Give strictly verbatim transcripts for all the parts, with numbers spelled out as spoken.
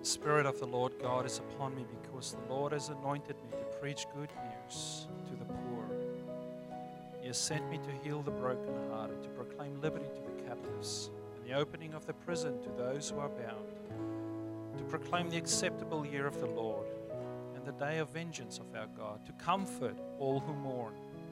The Spirit of the Lord God is upon me because the Lord has anointed me to preach good news to the poor. He has sent me to heal the brokenhearted, to proclaim liberty to the captives, and the opening of the prison to those who are bound, to proclaim the acceptable year of the Lord and the day of vengeance of our God, to comfort all who mourn,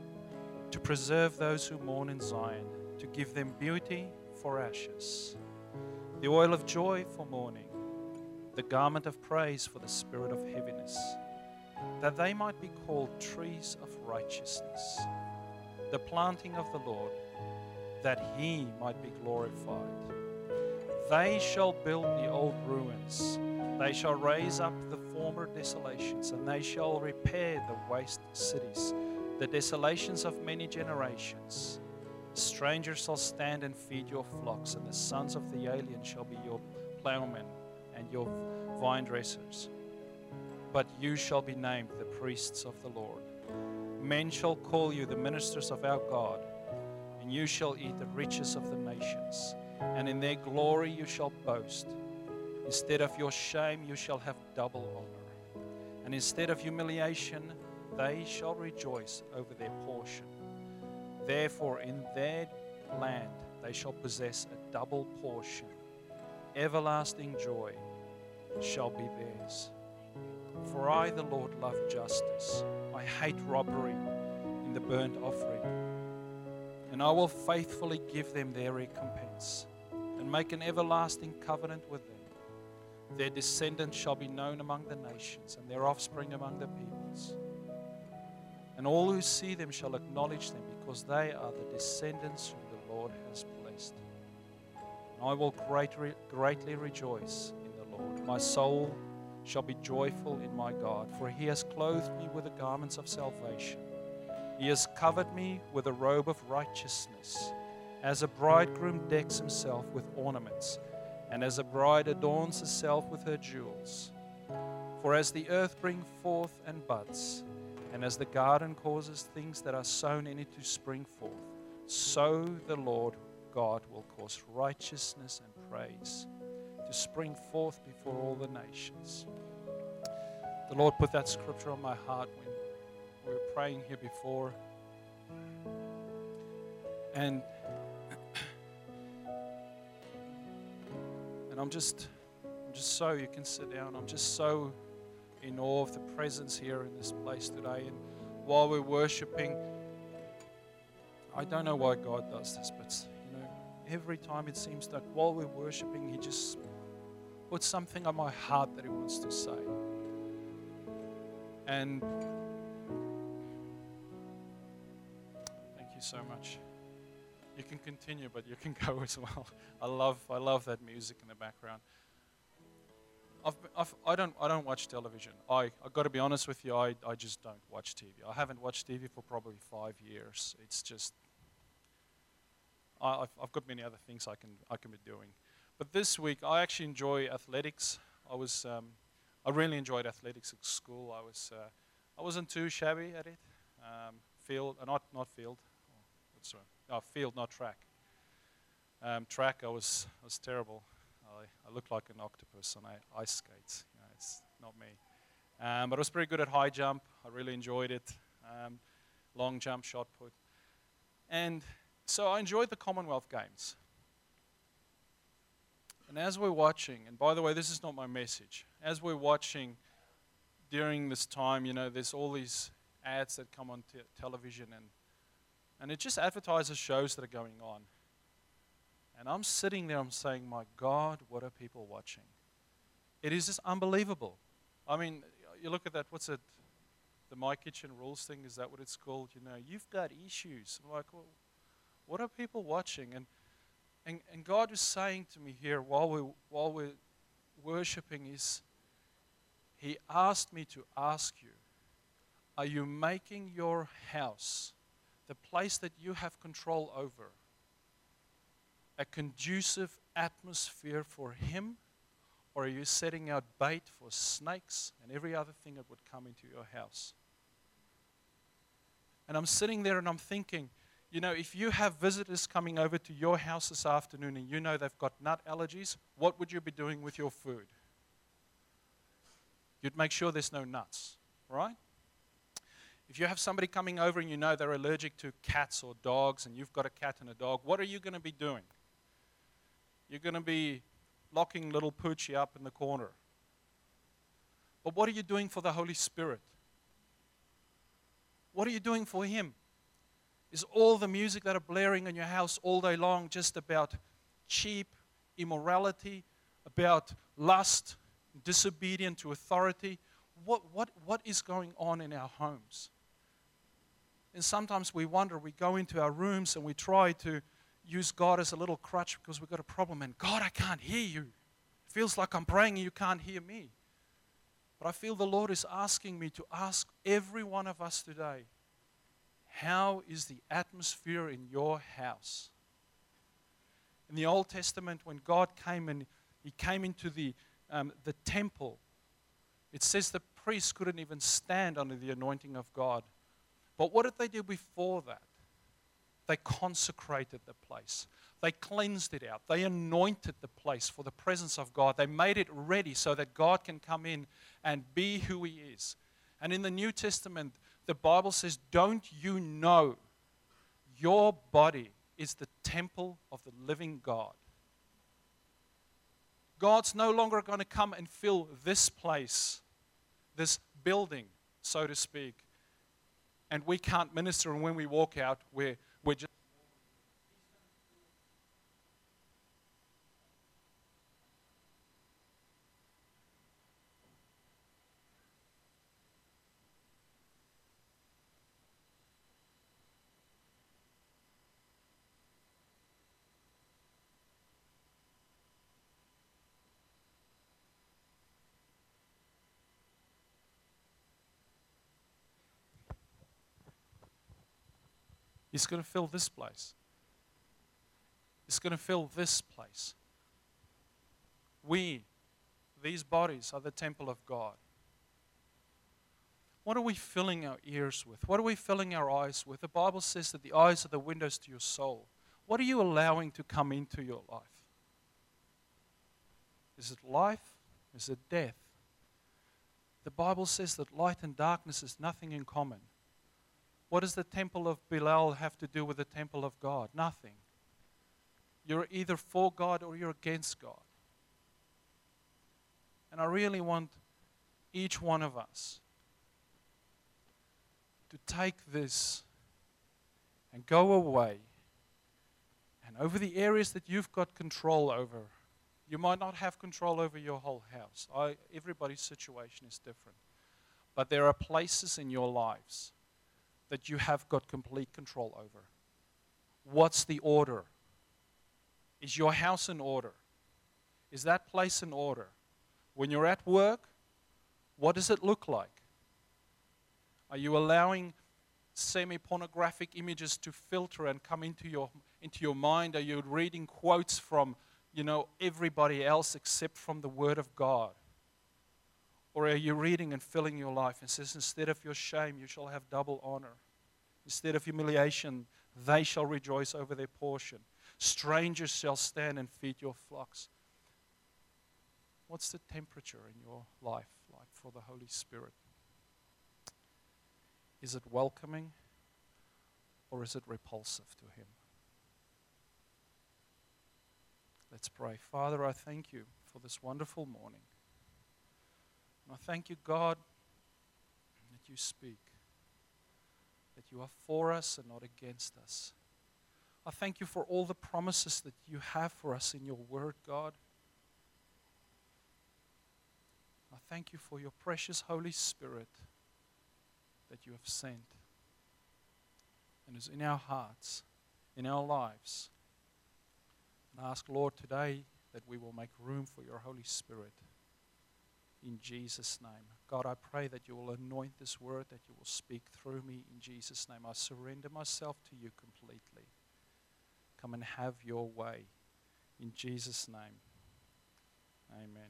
to preserve those who mourn in Zion, to give them beauty for ashes, the oil of joy for mourning, the garment of praise for the spirit of heaviness, that they might be called trees of righteousness, the planting of the Lord, that He might be glorified. They shall build the old ruins. They shall raise up the former desolations, and they shall repair the waste cities, the desolations of many generations. The stranger shall stand and feed your flocks, and the sons of the alien shall be your plowmen and your vine dressers. But you shall be named the priests of the Lord. Men shall call you the ministers of our God, and you shall eat the riches of the nations, and in their glory you shall boast. Instead of your shame you shall have double honor, and instead of humiliation they shall rejoice over their portion. Therefore in their land they shall possess a double portion. Everlasting joy shall be theirs. For I, the Lord, love justice. I hate robbery in the burnt offering. And I will faithfully give them their recompense and make an everlasting covenant with them. Their descendants shall be known among the nations, and their offspring among the peoples. And all who see them shall acknowledge them, because they are the descendants whom the Lord has blessed. And I will greatly, greatly rejoice in the Lord. My soul shall be joyful in my God, for He has clothed me with the garments of salvation. He has covered me with a robe of righteousness, as a bridegroom decks himself with ornaments, and as a bride adorns herself with her jewels. For as the earth brings forth and buds, and as the garden causes things that are sown in it to spring forth, so the Lord God will cause righteousness and praise to spring forth before all the nations. The Lord put that scripture on my heart when we were praying here before. And and I'm just I'm just so, you can sit down, I'm just so in awe of the presence here in this place today. And while we're worshiping, I don't know why God does this, but you know, every time it seems like while we're worshiping, He just puts something on my heart that He wants to say. And thank you so much. You can continue, but you can go as well. I love, I love that music in the background. I've, I've, I don't, I don't watch television. I, I've got to be honest with you. I, I just don't watch T V. I haven't watched T V for probably five years. It's just, I, I've, I've got many other things I can, I can be doing. But this week, I actually enjoy athletics. I was, um, I really enjoyed athletics at school. I was, uh, I wasn't too shabby at it. Um, field, uh, not, not field. Oh, what's wrong? Oh, field, not track. Um, track, I was, I was terrible. I, I look like an octopus on ice skates. You know, it's not me. Um, but I was pretty good at high jump. I really enjoyed it. Um, long jump, shot put. And so I enjoyed the Commonwealth Games. And as we're watching, and by the way, this is not my message. As we're watching during this time, you know, there's all these ads that come on te- television, and and it just advertises shows that are going on. And I'm sitting there, I'm saying, my God, what are people watching? It is just unbelievable. I mean, you look at that, what's it, the My Kitchen Rules thing, is that what it's called? You know, you've got issues. I'm like, well, what are people watching? And and and God was saying to me here while we while we're worshiping is, He asked me to ask you, are you making your house, the place that you have control over, a conducive atmosphere for Him, or are you setting out bait for snakes and every other thing that would come into your house? And I'm sitting there and I'm thinking, you know, if you have visitors coming over to your house this afternoon and you know they've got nut allergies, what would you be doing with your food? You'd make sure there's no nuts, right? If you have somebody coming over and you know they're allergic to cats or dogs and you've got a cat and a dog, what are you going to be doing? You're going to be locking little Poochie up in the corner. But what are you doing for the Holy Spirit? What are you doing for Him? Is all the music that are blaring in your house all day long just about cheap immorality, about lust, disobedience to authority? What, what, what is going on in our homes? And sometimes we wonder, we go into our rooms and we try to use God as a little crutch because we've got a problem. And God, I can't hear you. It feels like I'm praying and you can't hear me. But I feel the Lord is asking me to ask every one of us today, how is the atmosphere in your house? In the Old Testament, when God came and He came into the, um, the temple, it says the priests couldn't even stand under the anointing of God. But what did they do before that? They consecrated the place. They cleansed it out. They anointed the place for the presence of God. They made it ready so that God can come in and be who He is. And in the New Testament, the Bible says, don't you know your body is the temple of the living God? God's no longer going to come and fill this place, this building, so to speak, and we can't minister, and when we walk out, we're, we're just... He's going to fill this place. He's going to fill this place. We, these bodies, are the temple of God. What are we filling our ears with? What are we filling our eyes with? The Bible says that the eyes are the windows to your soul. What are you allowing to come into your life? Is it life? Is it death? The Bible says that light and darkness is nothing in common. What does the temple of Belial have to do with the temple of God? Nothing. You're either for God or you're against God. And I really want each one of us to take this and go away, and over the areas that you've got control over. You might not have control over your whole house. I, everybody's situation is different. But there are places in your lives that you have got complete control over. What's the order? Is your house in order? Is that place in order? When you're at work, what does it look like? Are you allowing semi-pornographic images to filter and come into your into your mind? Are you reading quotes from, you know, everybody else except from the Word of God? Or are you reading and filling your life and says, instead of your shame, you shall have double honor. Instead of humiliation, they shall rejoice over their portion. Strangers shall stand and feed your flocks. What's the temperature in your life like for the Holy Spirit? Is it welcoming or is it repulsive to Him? Let's pray. Father, I thank You for this wonderful morning. And I thank You, God, that You speak, that You are for us and not against us. I thank You for all the promises that You have for us in Your Word, God. I thank You for Your precious Holy Spirit that You have sent and is in our hearts, in our lives. And I ask, Lord, today that we will make room for Your Holy Spirit. In Jesus' name. God, I pray that You will anoint this word, that You will speak through me in Jesus' name. I surrender myself to You completely. Come and have Your way. In Jesus' name. Amen.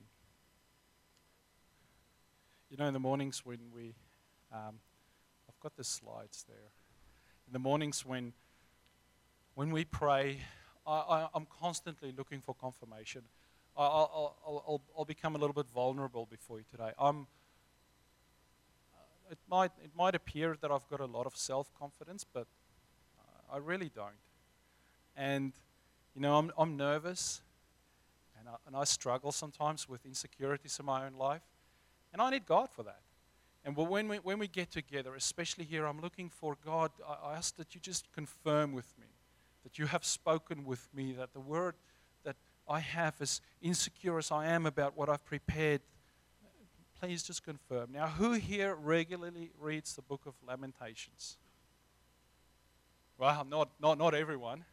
You know, in the mornings when we, um, I've got the slides there. In the mornings when, when we pray, I, I, I'm constantly looking for confirmation. I'll, I'll, I'll, I'll become a little bit vulnerable before you today. I'm, it might it might appear that I've got a lot of self-confidence, but uh, I really don't. And you know, I'm I'm nervous, and I, and I struggle sometimes with insecurities in my own life, and I need God for that. And but when we when we get together, especially here, I'm looking for God. I, I ask that you just confirm with me that you have spoken with me, that the word that I have, as insecure as I am about what I've prepared, please just confirm. Now, who here regularly reads the book of Lamentations? Well, not, not, not everyone.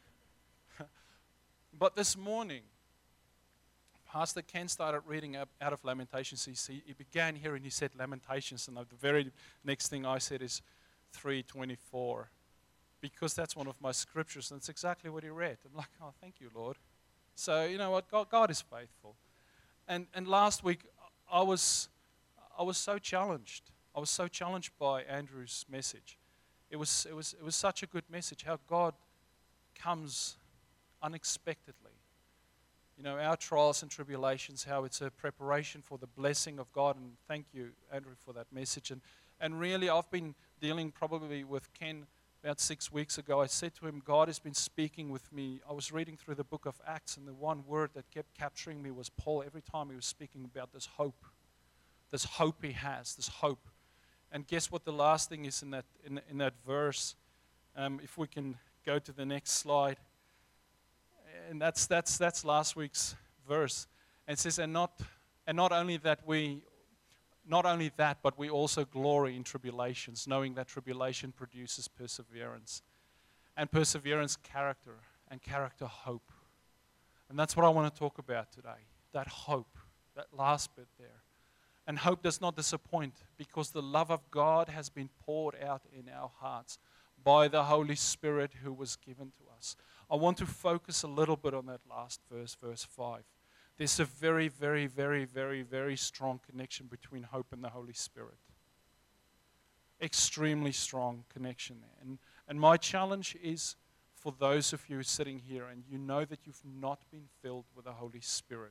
But this morning, Pastor Ken started reading up out of Lamentations. He, he began here and he said Lamentations, and the very next thing I said is three twenty-four, because that's one of my scriptures, and it's exactly what he read. I'm like, oh, thank you, Lord. So, you know what, God, God is faithful. And and last week, I was I was so challenged. I was so challenged by Andrew's message. It was it was it was such a good message, how God comes unexpectedly. You know, our trials and tribulations, how it's a preparation for the blessing of God. And thank you, Andrew, for that message. And and really, I've been dealing probably with Ken about six weeks ago. I said to him, God has been speaking with me. I was reading through the book of Acts, and the one word that kept capturing me was Paul. Every time he was speaking about this hope, this hope he has, this hope. And guess what the last thing is in that in, in that verse? Um, if we can go to the next slide. And that's that's that's last week's verse. And it says, and not and not only that we not only that, but we also glory in tribulations, knowing that tribulation produces perseverance. And perseverance, character, and character, hope. And that's what I want to talk about today. That hope, that last bit there. And hope does not disappoint, because the love of God has been poured out in our hearts by the Holy Spirit who was given to us. I want to focus a little bit on that last verse, verse five. There's a very, very, very, very, very strong connection between hope and the Holy Spirit. Extremely strong connection there. And, and my challenge is for those of you sitting here and you know that you've not been filled with the Holy Spirit,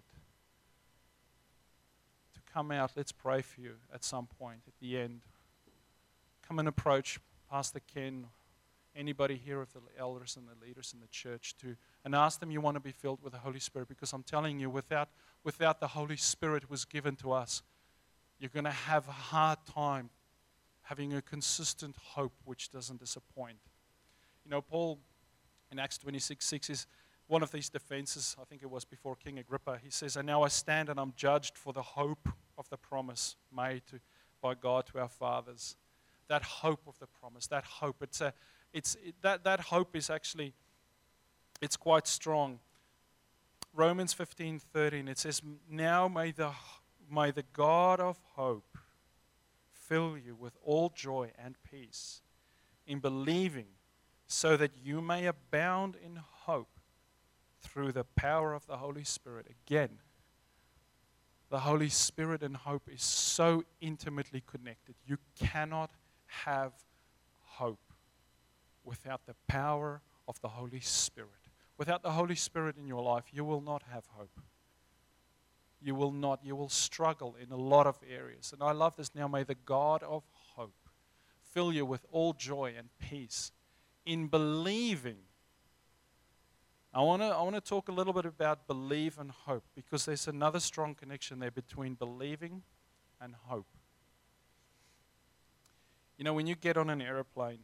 to come out, let's pray for you at some point at the end. Come and approach Pastor Ken, anybody here of the elders and the leaders in the church, to and ask them you want to be filled with the Holy Spirit, because I'm telling you, without without the Holy Spirit who was given to us, you're going to have a hard time having a consistent hope which doesn't disappoint. You know, Paul in Acts twenty-six six is one of these defenses. I think it was before King Agrippa. He says, and now I stand and I'm judged for the hope of the promise made to, by God to our fathers. That hope of the promise, that hope. It's a It's it, that that hope is actually, it's quite strong. Romans fifteen thirteen, it says, now may the may the God of hope fill you with all joy and peace in believing, so that you may abound in hope through the power of the Holy Spirit. Again, the Holy Spirit and hope is so intimately connected. You cannot have hope without the power of the Holy Spirit. Without the Holy Spirit in your life, you will not have hope. You will not. You will struggle in a lot of areas. And I love this. Now may the God of hope fill you with all joy and peace in believing. I want to I want to talk a little bit about believe and hope, because there's another strong connection there between believing and hope. You know, when you get on an airplane,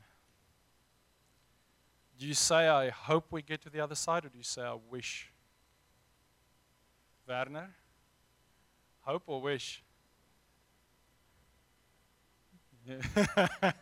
do you say, I hope we get to the other side, or do you say, I wish? Werner? Hope or wish? Yeah.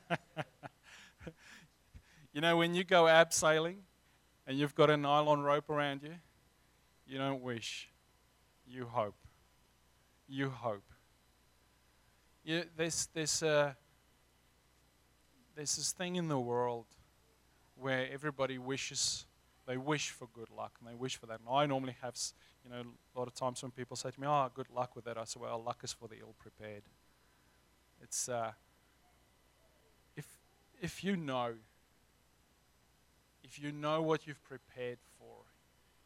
You know, when you go abseiling and you've got a nylon rope around you, you don't wish. You hope. You hope. You, there's, there's, uh, there's this thing in the world where everybody wishes, they wish for good luck, and they wish for that. And I normally have, you know, a lot of times when people say to me, oh, good luck with that, I say, well, luck is for the ill-prepared. It's, uh, if if you know, if you know what you've prepared for,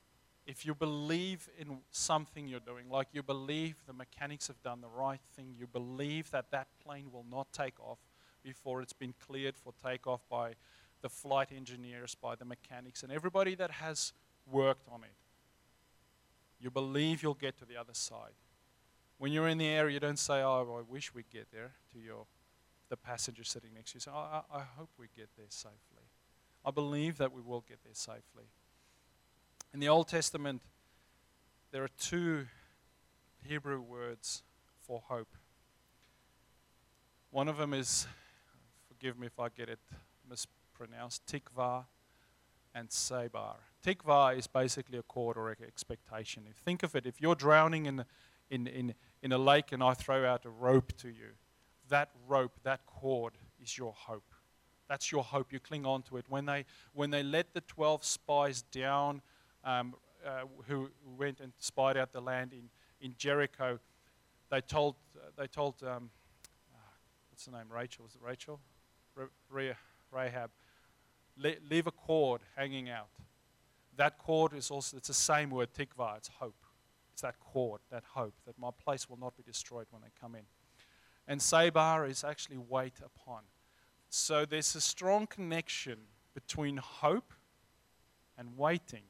if you believe in something you're doing, like you believe the mechanics have done the right thing, you believe that that plane will not take off before it's been cleared for takeoff by the flight engineers, by the mechanics, and everybody that has worked on it. You believe you'll get to the other side. When you're in the air, you don't say, oh, I wish we'd get there, to your the passenger sitting next to you. You say, oh, I, I hope we get there safely. I believe that we will get there safely. In the Old Testament, there are two Hebrew words for hope. One of them is, forgive me if I get it mispronounced, tikva and sebar. Tikva is basically a cord or expectation. Think of it, if you're drowning in, in, in, in a lake and I throw out a rope to you, that rope, that cord is your hope. That's your hope. You cling on to it. When they, when they let the twelve spies down, Um, uh, who went and spied out the land in, in Jericho, they told uh, they told um, uh, what's the name? Rachel, was it Rachel? Re- Rahab. Le- leave a cord hanging out. That cord is also, it's the same word, tikva. It's hope. It's that cord, that hope, that my place will not be destroyed when they come in. And sebar is actually wait upon. So there's a strong connection between hope and waiting.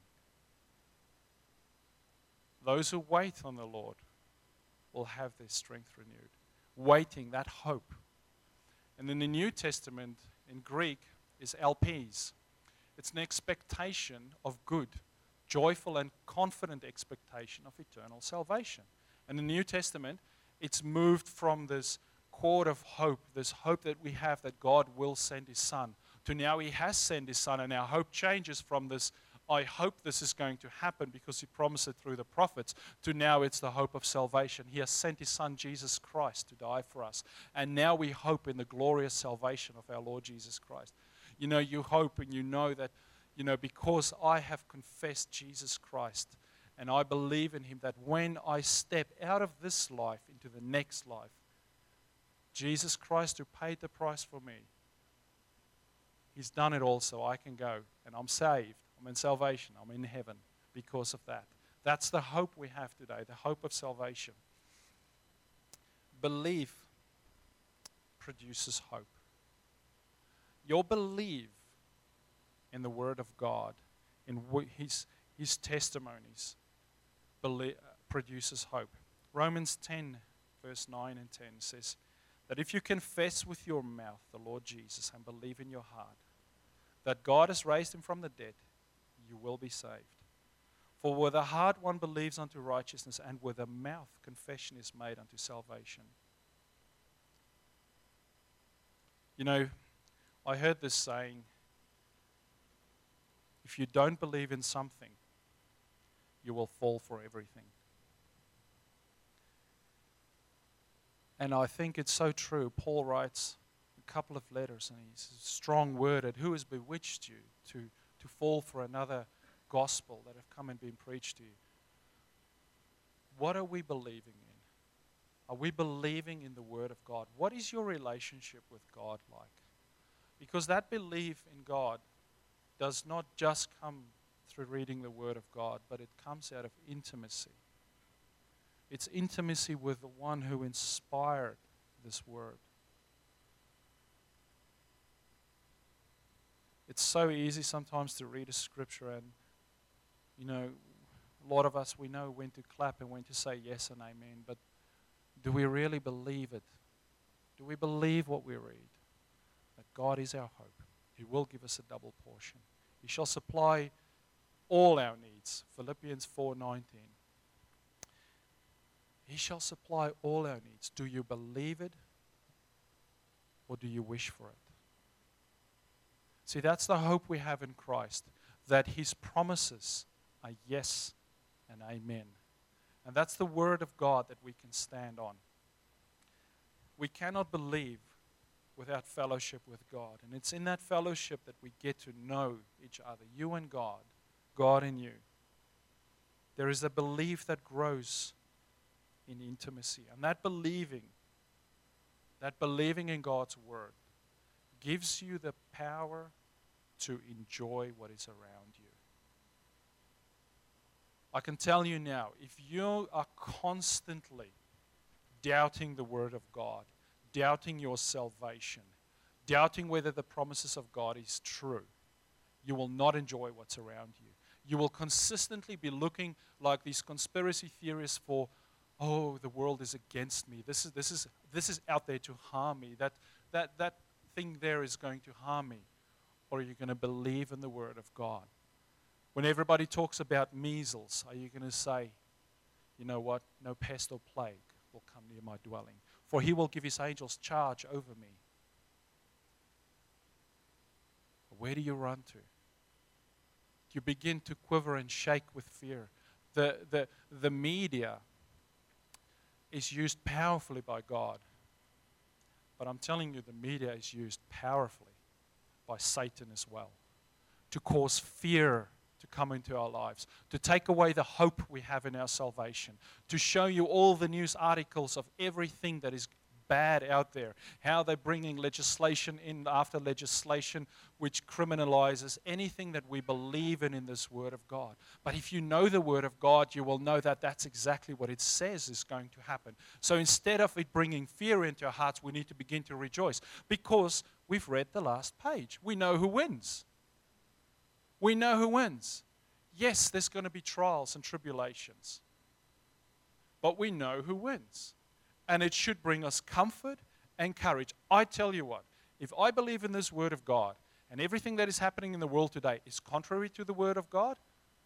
Those who wait on the Lord will have their strength renewed. Waiting, that hope. And in the New Testament, in Greek, is elpis. It's an expectation of good, joyful and confident expectation of eternal salvation. And in the New Testament, it's moved from this cord of hope, this hope that we have that God will send His Son, to now He has sent His Son, and our hope changes from this, I hope this is going to happen because He promised it through the prophets, to now it's the hope of salvation. He has sent His Son, Jesus Christ, to die for us. And now we hope in the glorious salvation of our Lord Jesus Christ. You know, you hope and you know that, you know, because I have confessed Jesus Christ and I believe in Him, that when I step out of this life into the next life, Jesus Christ, who paid the price for me, He's done it all so I can go and I'm saved. I'm in salvation. I'm in heaven because of that. That's the hope we have today, the hope of salvation. Belief produces hope. Your belief in the Word of God, in His, his testimonies, believe, produces hope. Romans ten, verse nine and ten says that if you confess with your mouth the Lord Jesus and believe in your heart that God has raised Him from the dead, you will be saved. For with the heart one believes unto righteousness, and with the mouth confession is made unto salvation. You know, I heard this saying, if you don't believe in something, you will fall for everything. And I think it's so true. Paul writes a couple of letters, and he's strong worded. Who has bewitched you to to fall for another gospel that have come and been preached to you? What are we believing in? Are we believing in the Word of God? What is your relationship with God like? Because that belief in God does not just come through reading the Word of God, but it comes out of intimacy. It's intimacy with the one who inspired this Word. It's so easy sometimes to read a scripture and, you know, a lot of us, we know when to clap and when to say yes and amen, but do we really believe it? Do we believe what we read? That God is our hope. He will give us a double portion. He shall supply all our needs. Philippians four nineteen. He shall supply all our needs. Do you believe it or do you wish for it? See, that's the hope we have in Christ, that His promises are yes and amen. And that's the Word of God that we can stand on. We cannot believe without fellowship with God. And it's in that fellowship that we get to know each other, you and God, God and you. There is a belief that grows in intimacy. And that believing, that believing in God's Word, gives you the power to enjoy what is around you. I can tell you now, if you are constantly doubting the Word of God, doubting your salvation, doubting whether the promises of God is true, you will not enjoy what's around you. You will consistently be looking like these conspiracy theorists for, oh, the world is against me. This is this is this is out there to harm me. That that that thing there is going to harm me. Or are you going to believe in the Word of God? When everybody talks about measles, are you going to say, you know what, no pest or plague will come near my dwelling, for He will give His angels charge over me? Where do you run to? You begin to quiver and shake with fear. The, the, the media is used powerfully by God. But I'm telling you, the media is used powerfully by Satan as well, to cause fear to come into our lives, to take away the hope we have in our salvation, to show you all the news articles of everything that is bad out there, how they're bringing legislation in after legislation which criminalizes anything that we believe in in this Word of God. But if you know the Word of God, you will know that that's exactly what it says is going to happen. So instead of it bringing fear into our hearts, we need to begin to rejoice because we've read the last page. We know who wins. We know who wins. Yes, there's going to be trials and tribulations, but we know who wins. And it should bring us comfort and courage. I tell you what, if I believe in this Word of God and everything that is happening in the world today is contrary to the Word of God,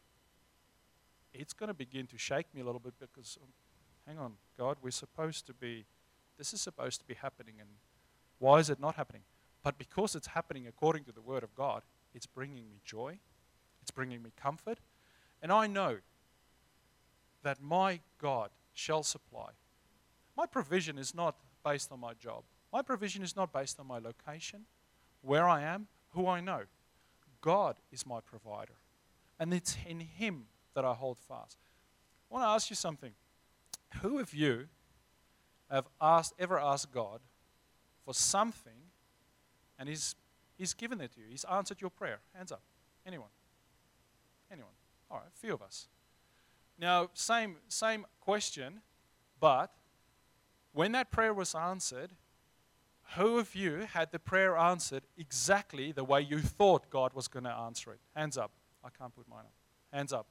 it's going to begin to shake me a little bit because, um, hang on, God, we're supposed to be, this is supposed to be happening, and why is it not happening? But because it's happening according to the Word of God, it's bringing me joy, it's bringing me comfort, and I know that my God shall supply. My provision is not based on my job. My provision is not based on my location, where I am, who I know. God is my provider. And it's in Him that I hold fast. I want to ask you something. Who of you have asked, ever asked God for something and He's, he's given it to you? He's answered your prayer. Hands up. Anyone? Anyone? All right, a few of us. Now, same, same question, but when that prayer was answered, who of you had the prayer answered exactly the way you thought God was going to answer it? Hands up. I can't put mine up. Hands up.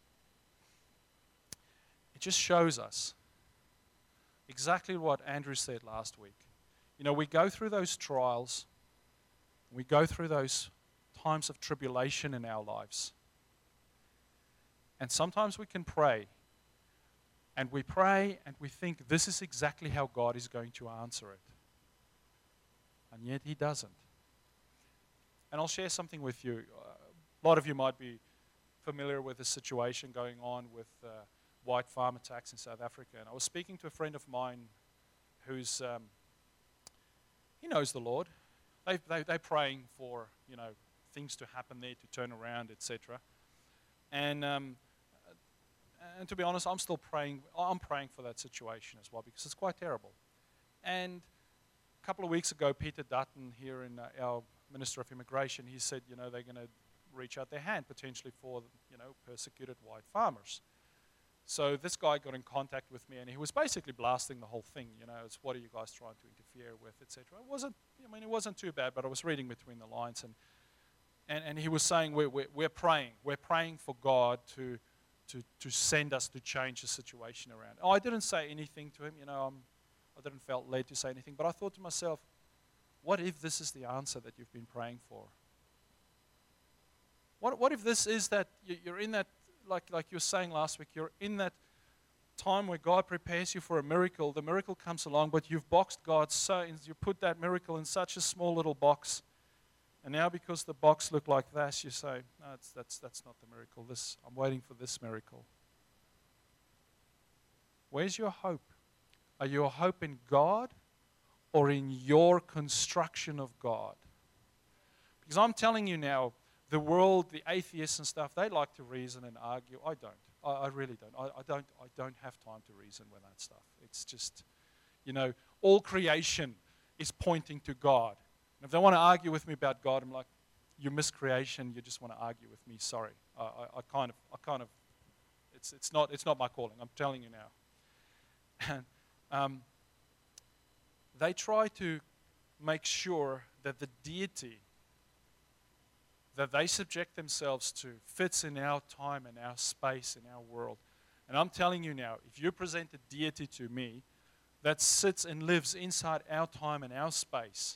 It just shows us exactly what Andrew said last week. You know, we go through those trials, we go through those times of tribulation in our lives. And sometimes we can pray. And we pray and we think this is exactly how God is going to answer it. And yet He doesn't. And I'll share something with you. Uh, a lot of you might be familiar with the situation going on with uh, white farm attacks in South Africa. And I was speaking to a friend of mine who's, um, he knows the Lord. They, they, they're praying for, you know, things to happen there, to turn around, et cetera. And um, And to be honest, I'm still praying. I'm praying for that situation as well because it's quite terrible. And a couple of weeks ago, Peter Dutton here in uh, our Minister of Immigration, he said, you know, they're going to reach out their hand potentially for, you know, persecuted white farmers. So this guy got in contact with me, and he was basically blasting the whole thing. You know, it's what are you guys trying to interfere with, et cetera. It wasn't. I mean, it wasn't too bad, but I was reading between the lines, and and, and he was saying we're, we're we're praying, we're praying for God to. To, to send us to change the situation around. Oh, I didn't say anything to him, you know, I'm, I didn't felt led to say anything, but I thought to myself, what if this is the answer that you've been praying for? What what if this is that you're in that, like, like you were saying last week, you're in that time where God prepares you for a miracle, the miracle comes along, but you've boxed God so, you put that miracle in such a small little box. And now because the box looked like this, you say, no, it's, that's, that's not the miracle. This, I'm waiting for this miracle. Where's your hope? Are your hope in God or in your construction of God? Because I'm telling you now, the world, the atheists and stuff, they like to reason and argue. I don't. I, I really don't. I, I don't. I don't have time to reason with that stuff. It's just, you know, all creation is pointing to God. And if they want to argue with me about God, I'm like, you miss creation, you just want to argue with me, sorry. I, I, I kind of, I kind of, It's, it's, not, it's not my calling. I'm telling you now. And um, they try to make sure that the deity that they subject themselves to fits in our time and our space in our world. And I'm telling you now, if you present a deity to me that sits and lives inside our time and our space,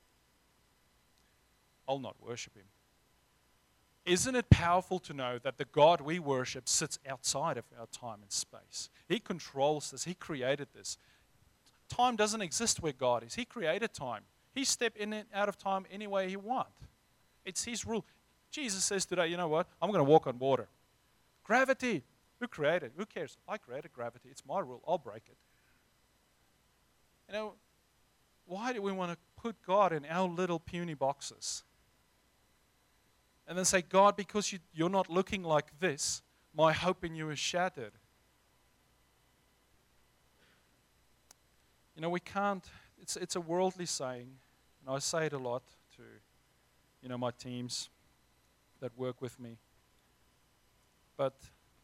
I'll not worship him. Isn't it powerful to know that the God we worship sits outside of our time and space? He controls this. He created this. Time doesn't exist where God is. He created time. He stepped in and out of time any way he wants. It's his rule. Jesus says today, you know what? I'm going to walk on water. Gravity. Who created? Who cares? I created gravity. It's my rule. I'll break it. You know, why do we want to put God in our little puny boxes? And then say, God, because you, you're not looking like this, my hope in you is shattered. You know, we can't, it's, it's a worldly saying, and I say it a lot to, you know, my teams that work with me. But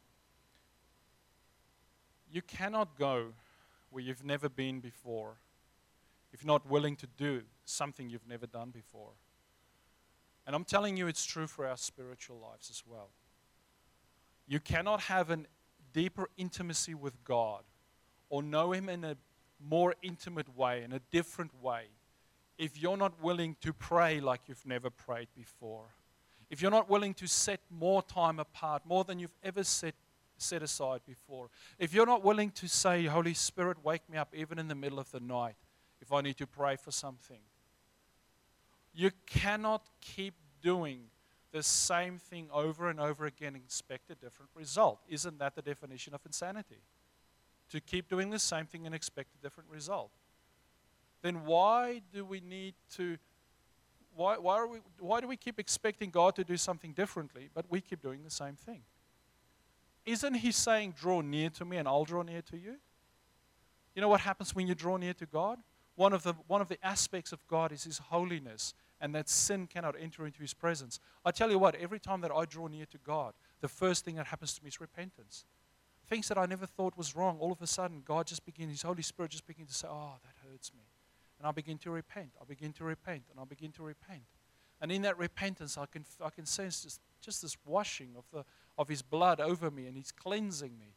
you cannot go where you've never been before if you're not willing to do something you've never done before. And I'm telling you, it's true for our spiritual lives as well. You cannot have a deeper intimacy with God or know him in a more intimate way, in a different way, if you're not willing to pray like you've never prayed before. If you're not willing to set more time apart, more than you've ever set, set aside before. If you're not willing to say, Holy Spirit, wake me up even in the middle of the night if I need to pray for something. You cannot keep doing the same thing over and over again and expect a different result. Isn't that the definition of insanity? To keep doing the same thing and expect a different result. Then why do we need to, why, why, are we, why do we keep expecting God to do something differently, but we keep doing the same thing? Isn't he saying, draw near to me and I'll draw near to you? You know what happens when you draw near to God? One of the, one of the aspects of God is his holiness, and that sin cannot enter into his presence. I tell you what, every time that I draw near to God, the first thing that happens to me is repentance. Things that I never thought was wrong, all of a sudden, God just begins, his Holy Spirit just begins to say, oh, that hurts me. And I begin to repent, I begin to repent, and I begin to repent. And in that repentance, I can, I can sense just, just this washing of, the, of his blood over me, and he's cleansing me.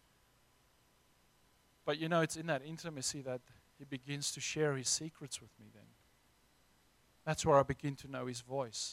But you know, it's in that intimacy that he begins to share his secrets with me then. That's where I begin to know his voice.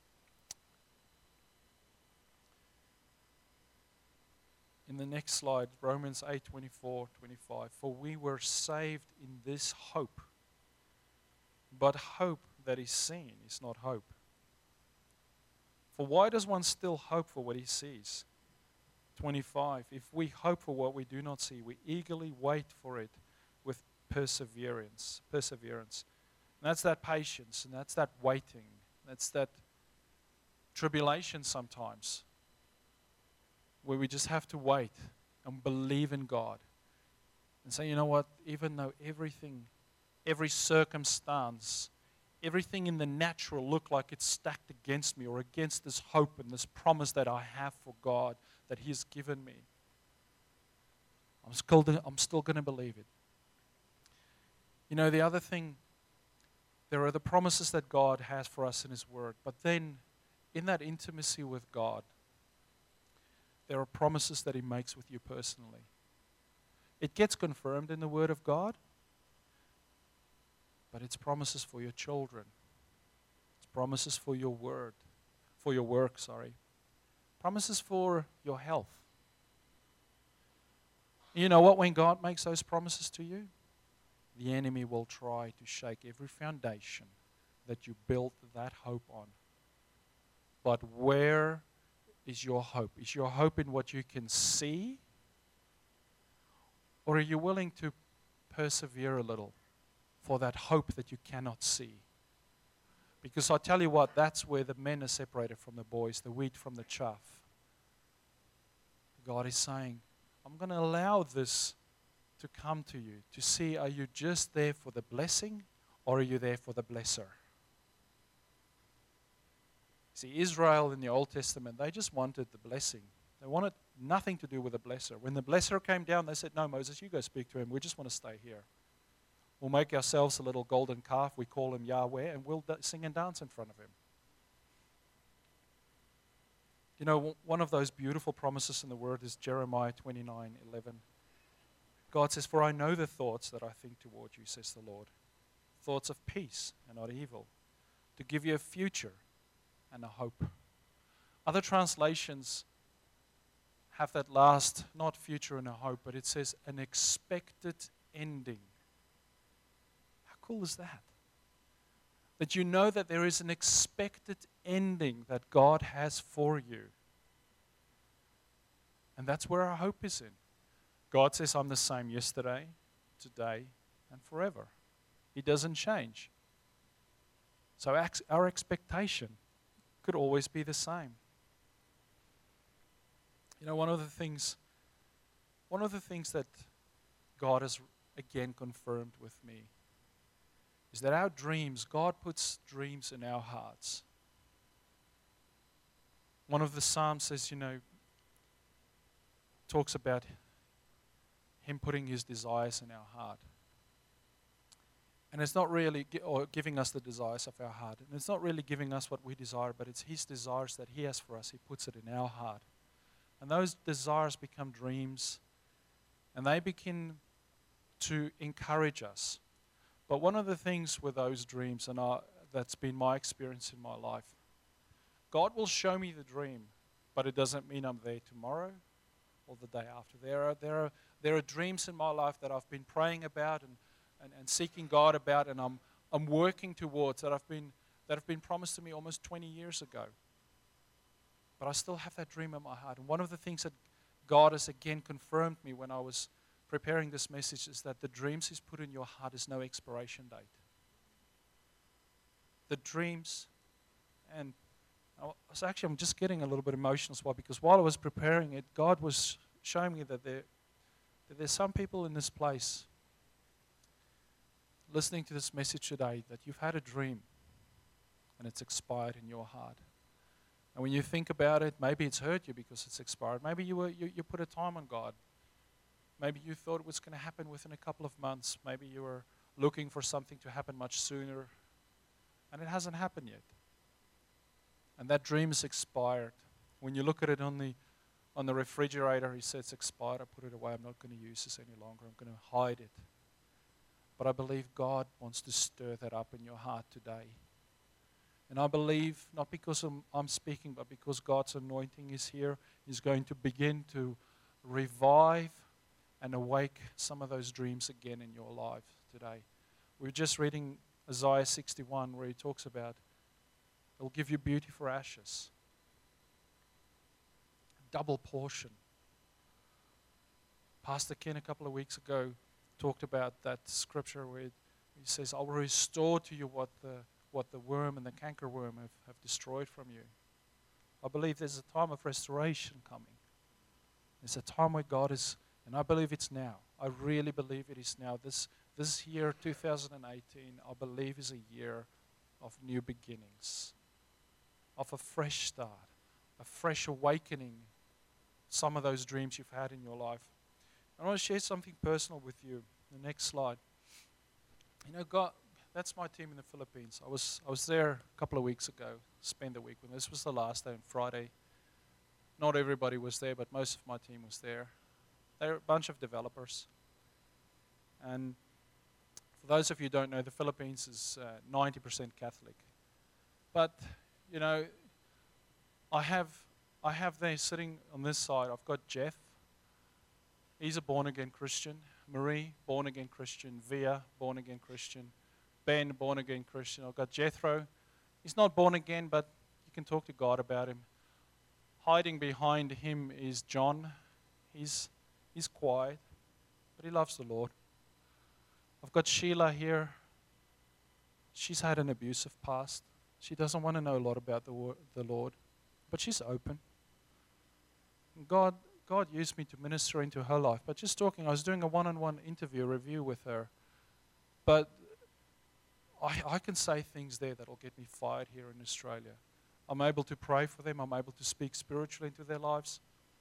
In the next slide, Romans eight, twenty-four, twenty-five. For we were saved in this hope. But hope that is seen is not hope. For why does one still hope for what he sees? twenty-five. If we hope for what we do not see, we eagerly wait for it with perseverance. Perseverance. And that's that patience, and that's that waiting. That's that tribulation sometimes, where we just have to wait and believe in God and say, you know what, even though everything, every circumstance, everything in the natural look like it's stacked against me or against this hope and this promise that I have for God that he has given me, I'm still, I'm still going to believe it. You know, the other thing, there are the promises that God has for us in his word, but then in that intimacy with God, there are promises that he makes with you personally. It gets confirmed in the word of God, but it's promises for your children. It's promises for your word, for your work, sorry. Promises for your health. You know what? When God makes those promises to you, the enemy will try to shake every foundation that you built that hope on. But where is your hope? Is your hope in what you can see? Or are you willing to persevere a little for that hope that you cannot see? Because I tell you what, that's where the men are separated from the boys, the wheat from the chaff. God is saying, I'm going to allow this to come to you, to see, are you just there for the blessing or are you there for the blesser? See, Israel in the Old Testament, they just wanted the blessing. They wanted nothing to do with the blesser. When the blesser came down, they said, no, Moses, you go speak to him. We just want to stay here. We'll make ourselves a little golden calf. We call him Yahweh, and we'll da- sing and dance in front of him. You know, w- one of those beautiful promises in the Word is Jeremiah twenty-nine eleven. God says, for I know the thoughts that I think toward you, says the Lord. Thoughts of peace and not evil, to give you a future and a hope. Other translations have that last, not future and a hope, but it says an expected ending. How cool is that? That you know that there is an expected ending that God has for you. And that's where our hope is in. God says, I'm the same yesterday, today, and forever. He doesn't change. So our expectation could always be the same. You know, one of the things, one of the things that God has again confirmed with me is that our dreams, God puts dreams in our hearts. One of the Psalms says, you know, talks about Him putting His desires in our heart. And it's not really gi- or giving us the desires of our heart. And it's not really giving us what we desire, but it's His desires that He has for us. He puts it in our heart. And those desires become dreams, and they begin to encourage us. But one of the things with those dreams, and I, that's been my experience in my life, God will show me the dream, but it doesn't mean I'm there tomorrow or the day after. There are, there are, there are dreams in my life that I've been praying about and, and, and seeking God about, and I'm, I'm working towards, that I've been, that have been promised to me almost twenty years ago. But I still have that dream in my heart. And one of the things that God has again confirmed me when I was preparing this message is that the dreams He's put in your heart is no expiration date. The dreams, and I was actually, I'm just getting a little bit emotional as well, because while I was preparing it, God was showing me that there, that there's some people in this place listening to this message today that you've had a dream and it's expired in your heart. And when you think about it, maybe it's hurt you because it's expired. Maybe you were you, you put a time on God. Maybe you thought it was going to happen within a couple of months. Maybe you were looking for something to happen much sooner, and it hasn't happened yet. And that dream is expired. When you look at it on the on the refrigerator, He says, it's expired. I put it away. I'm not going to use this any longer. I'm going to hide it. But I believe God wants to stir that up in your heart today. And I believe, not because I'm, I'm speaking, but because God's anointing is here, He's going to begin to revive and awake some of those dreams again in your life today. We were just reading Isaiah sixty-one, where He talks about, it'll give you beauty for ashes. Double portion. Pastor Ken a couple of weeks ago talked about that scripture where he says, I will restore to you what the what the worm and the cankerworm have, have destroyed from you. I believe there's a time of restoration coming. There's a time where God is, and I believe it's now. I really believe it is now. This this year, two thousand eighteen, I believe is a year of new beginnings, of a fresh start, a fresh awakening, some of those dreams you've had in your life. I want to share something personal with you. The next slide. You know, God, that's my team in the Philippines. I was I was there a couple of weeks ago, spent the week with them. This was the last day on Friday. Not everybody was there, but most of my team was there. They're a bunch of developers. And for those of you who don't know, the Philippines is uh, ninety percent Catholic. But, you know, I have I have there sitting on this side, I've got Jeff. He's a born-again Christian. Marie, born-again Christian. Via, born-again Christian. Ben, born-again Christian. I've got Jethro. He's not born again, but you can talk to God about him. Hiding behind him is John. He's, he's quiet, but he loves the Lord. I've got Sheila here. She's had an abusive past. She doesn't want to know a lot about the, wor- the Lord, but she's open. And God, God used me to minister into her life. But just talking, I was doing a one-on-one interview review with her. But I, I can say things there that will get me fired here in Australia. I'm able to pray for them. I'm able to speak spiritually into their lives.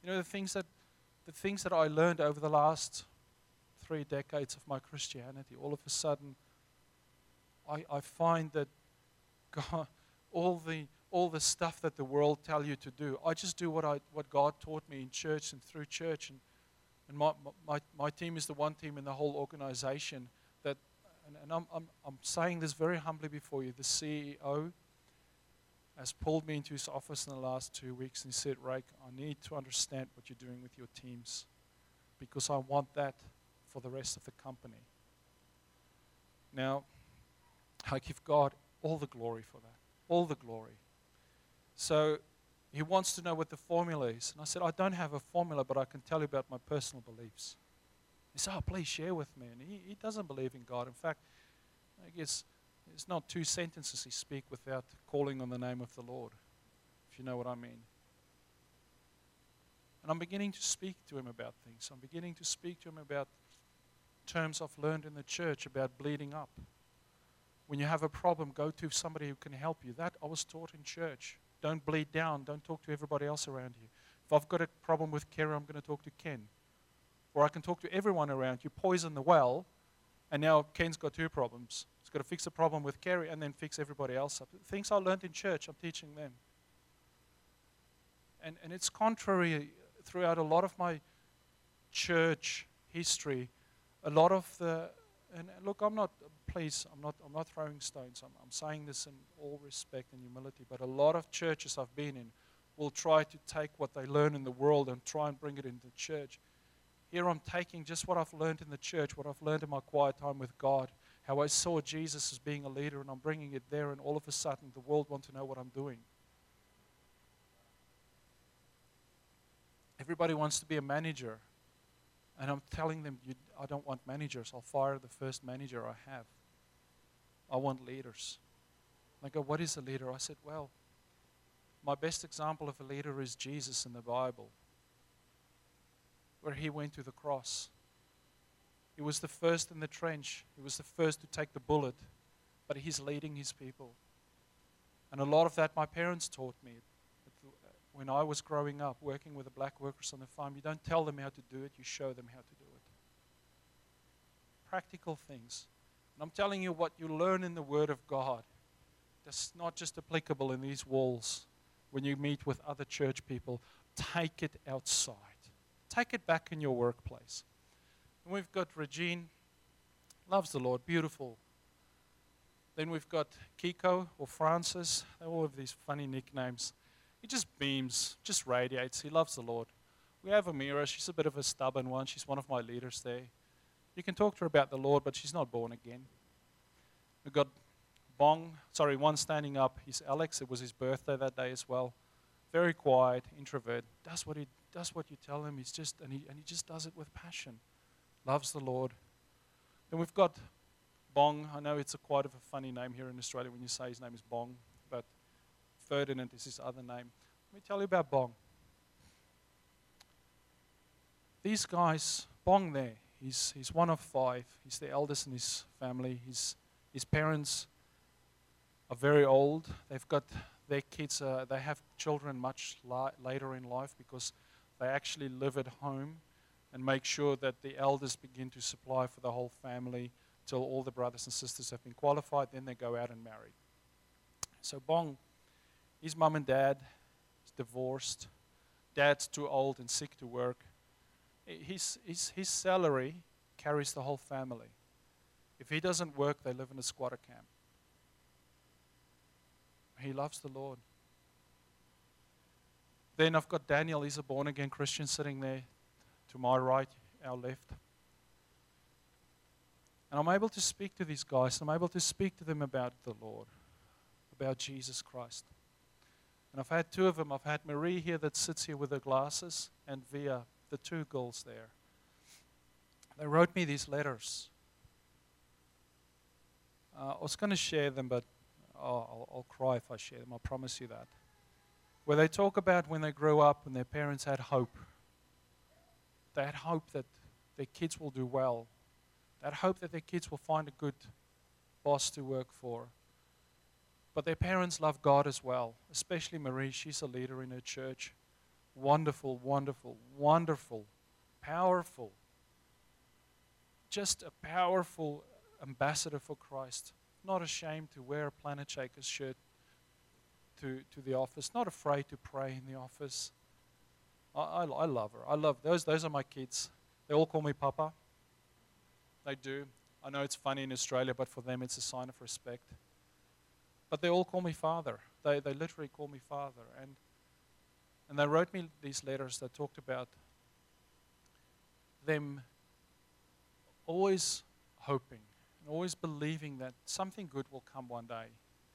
You know, the things that the things that I learned over the last three decades of my Christianity, all of a sudden, I, I find that God, all the all the stuff that the world tell you to do, I just do what I what God taught me in church and through church, and and my my my team is the one team in the whole organization that, and, and I'm I'm I'm saying this very humbly before you, the C E O has pulled me into his office in the last two weeks and he said, Rake, I need to understand what you're doing with your teams because I want that for the rest of the company. Now, I give God all the glory for that, all the glory. So he wants to know what the formula is. And I said, I don't have a formula, but I can tell you about my personal beliefs. He said, oh, please share with me. And he, he doesn't believe in God. In fact, I guess there's not two sentences he speaks without calling on the name of the Lord, if you know what I mean. And I'm beginning to speak to him about things. I'm beginning to speak to him about terms I've learned in the church about bleeding up. When you have a problem, go to somebody who can help you. That I was taught in church. Don't bleed down. Don't talk to everybody else around you. If I've got a problem with Kerry, I'm going to talk to Ken. Or I can talk to everyone around you, poison the well, and now Ken's got two problems. He's got to fix the problem with Kerry and then fix everybody else up. Things I learned in church, I'm teaching them. And, and it's contrary throughout a lot of my church history. A lot of the, and look, I'm not, please, I'm not, I'm not throwing stones. I'm, I'm saying this in all respect and humility. But a lot of churches I've been in will try to take what they learn in the world and try and bring it into church. Here I'm taking just what I've learned in the church, what I've learned in my quiet time with God, how I saw Jesus as being a leader, and I'm bringing it there, and all of a sudden the world wants to know what I'm doing. Everybody wants to be a manager, and I'm telling them, you, I don't want managers. I'll fire the first manager I have. I want leaders. They go, what is a leader? I said, well, my best example of a leader is Jesus in the Bible, where he went to the cross. He was the first in the trench. He was the first to take the bullet, but he's leading his people. And a lot of that my parents taught me. When I was growing up, working with the black workers on the farm, you don't tell them how to do it, you show them how to do it. Practical things. And I'm telling you what you learn in the Word of God. That's not just applicable in these walls when you meet with other church people. Take it outside. Take it back in your workplace. And we've got Regine, loves the Lord, beautiful. Then we've got Kiko or Francis. They all have these funny nicknames. He just beams, just radiates. He loves the Lord. We have Amira. She's a bit of a stubborn one. She's one of my leaders there. You can talk to her about the Lord, but she's not born again. We've got Bong, sorry, one standing up. He's Alex. It was his birthday that day as well. Very quiet, introvert. Does what he does what you tell him. He's just and he and he just does it with passion. Loves the Lord. Then we've got Bong. I know it's a quite of a funny name here in Australia when you say his name is Bong, but Ferdinand is his other name. Let me tell you about Bong. These guys, Bong there, he's he's one of five. He's the eldest in his family. His his parents are very old. They've got their kids. Uh, they have children much la- later in life because they actually live at home and make sure that the elders begin to supply for the whole family till all the brothers and sisters have been qualified. Then they go out and marry. So Bong, his mum and dad is divorced. Dad's too old and sick to work. His, his, his salary carries the whole family. If he doesn't work, they live in a squatter camp. He loves the Lord. Then I've got Daniel. He's a born-again Christian sitting there to my right, our left. And I'm able to speak to these guys. I'm able to speak to them about the Lord, about Jesus Christ. And I've had two of them. I've had Marie here that sits here with her glasses, and Via, the two girls there. They wrote me these letters. Uh, I was going to share them, but oh, I'll, I'll cry if I share them. I promise you that. Where they talk about when they grew up and their parents had hope. They had hope that their kids will do well. They had hope that their kids will find a good boss to work for. But their parents love God as well, especially Marie. She's a leader in her church. Wonderful, wonderful, wonderful, powerful. Just a powerful ambassador for Christ. Not ashamed to wear a Planet Shakers shirt to, to the office. Not afraid to pray in the office. I, I, I love her. I love those. Those are my kids. They all call me Papa. They do. I know it's funny in Australia, but for them it's a sign of respect. But they all call me Father. They they literally call me Father. And and they wrote me these letters that talked about them always hoping and always believing that something good will come one day.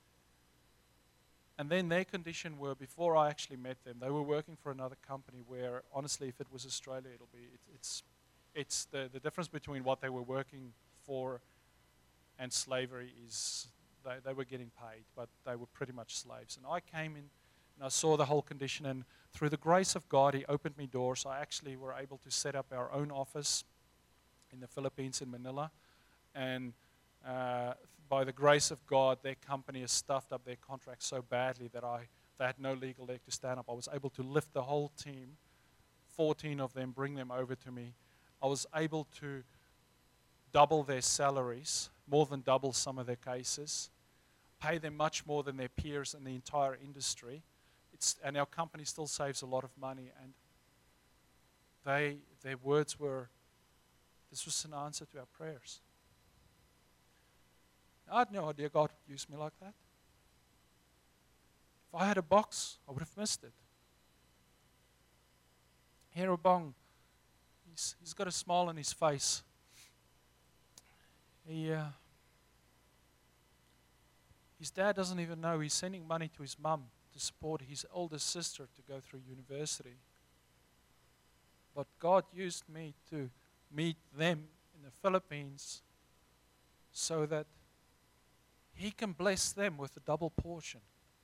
And then their condition were, before I actually met them, they were working for another company where, honestly, if it was Australia, it'll be, it, it's it's the, the difference between what they were working for and slavery is they, they were getting paid, but they were pretty much slaves. And I came in and I saw the whole condition, and through the grace of God, He opened me doors. I actually were able to set up our own office in the Philippines, in Manila, and uh, by the grace of God, their company has stuffed up their contract so badly that I they had no legal leg to stand up. I was able to lift the whole team, fourteen of them, bring them over to me. I was able to double their salaries, more than double some of their cases, pay them much more than their peers in the entire industry. It's, and our company still saves a lot of money. And they, their words were, this was an answer to our prayers. I had no idea God would use me like that. If I had a box, I would have missed it. Herobong, he's, he's got a smile on his face. He, uh, his dad doesn't even know he's sending money to his mum to support his oldest sister to go through university. But God used me to meet them in the Philippines so that He can bless them with a double portion.